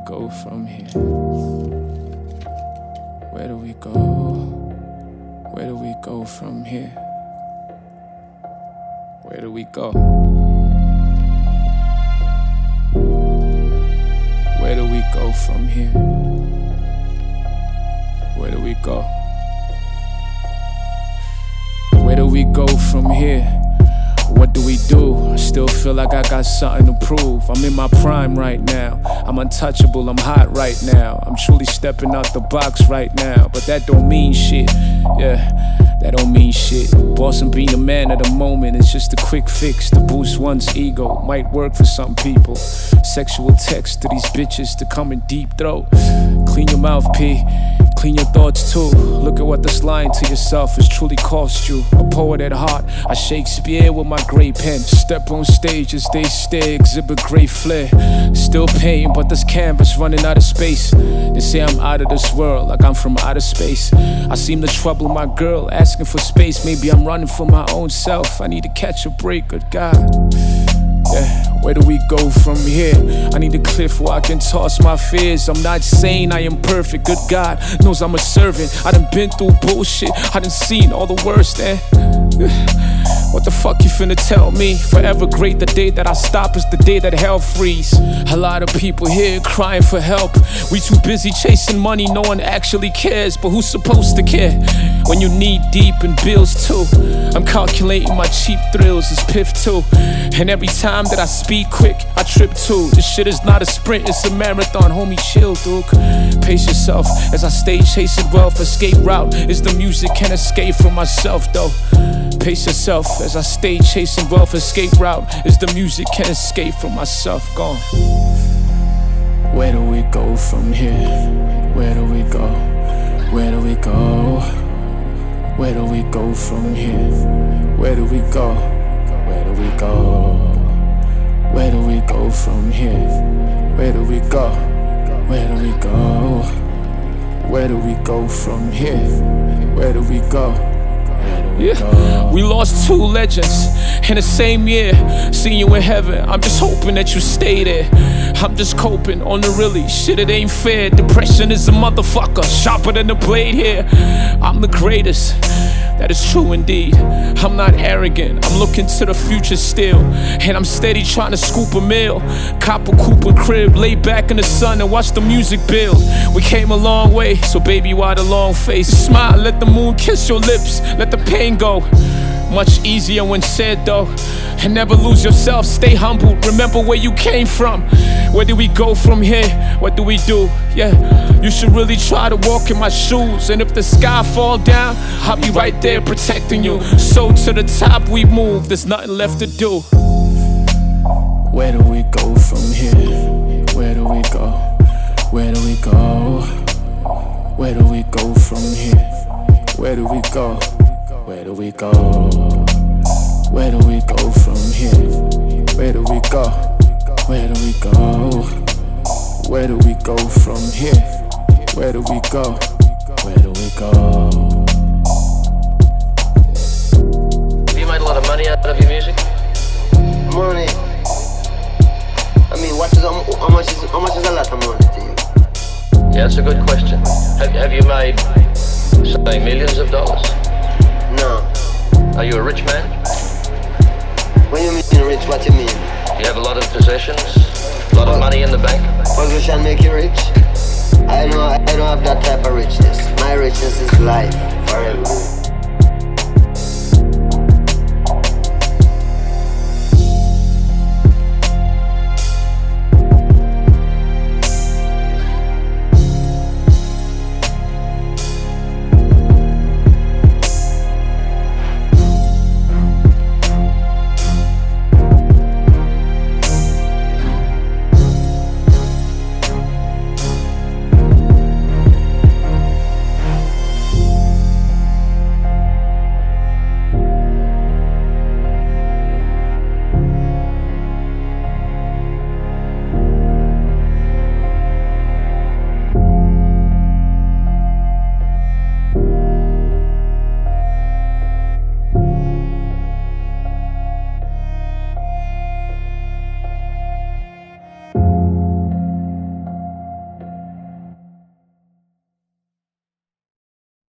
go from here? Where do we go? Where do we go from here? Where do we go? Where do we go from here? Where do we go? Where do we go from here? What do we do? I still feel like I got something to prove. I'm in my prime right now. I'm untouchable, I'm hot right now. I'm truly stepping out the box right now. But that don't mean shit, yeah, that don't mean shit. Boss and being a man at the moment is just a quick fix to boost one's ego. Might work for some people. Sexual text to these bitches to come in deep throat. Clean your mouth, P. Clean your thoughts too. Look at what this lying to yourself has truly cost you. A poet at heart, I Shakespeare with my great pen. Step on stage as they stare, exhibit great flair. Still pain, but this canvas running out of space. They say I'm out of this world, like I'm from outer space. I seem to trouble my girl, asking for space. Maybe I'm running for my own self. I need to catch a break, good God. Yeah, where do we go from here? I need a cliff where I can toss my fears. I'm not saying I am perfect, good God knows I'm a servant. I done been through bullshit, I done seen all the worst, eh? What the fuck you finna tell me? Forever great, the day that I stop is the day that hell frees. A lot of people here crying for help. We too busy chasing money, no one actually cares. But who's supposed to care when you need deep and bills too? I'm calculating my cheap thrills as piff too. And every time that I speed quick, I trip too. This shit is not a sprint, it's a marathon, homie, chill, dude. Pace yourself as I stay chasing wealth. Escape route is the music, can't escape from myself though. Pace yourself as I stay chasing wealth. Escape route is the music, can't escape from myself. Gone. Where do we go from here? Where do we go? Where do we go? Where do we go from here? Where do we go? Where do we go? Where do we go from here? Where do we go? Where do we go? Where do we go from here? Where do we go? Yeah, we lost two legends in the same year. Seeing you in heaven, I'm just hoping that you stay there. I'm just coping on the really shit, it ain't fair. Depression is a motherfucker, sharper than the blade here. I'm the greatest, that is true indeed. I'm not arrogant, I'm looking to the future still. And I'm steady trying to scoop a meal. Cop a Cooper crib, lay back in the sun and watch the music build. We came a long way, so baby, why the long face? Smile, let the moon kiss your lips, let the pain go. Much easier when said though. And never lose yourself, stay humble, remember where you came from. Where do we go from here? What do we do? Yeah, you should really try to walk in my shoes. And if the sky fall down, I'll be right there protecting you. So to the top we move, there's nothing left to do. Where do we go from here? Where do we go? Where do we go? Where do we go from here? Where do we go? Where do we go? Where do we go from here? Where do we go? Where do we go? Where do we go from here? Where do we go? Where do we go? Have you made a lot of money out of your music? Money? I mean, how much is a lot of money to you? Yeah, that's a good question. Have you made, say, millions of dollars? No. Are you a rich man? When you mean rich, what you mean? Do you have a lot of possessions? A lot of money in the bank? Possession make you rich? I don't have that type of richness. My richness is life forever.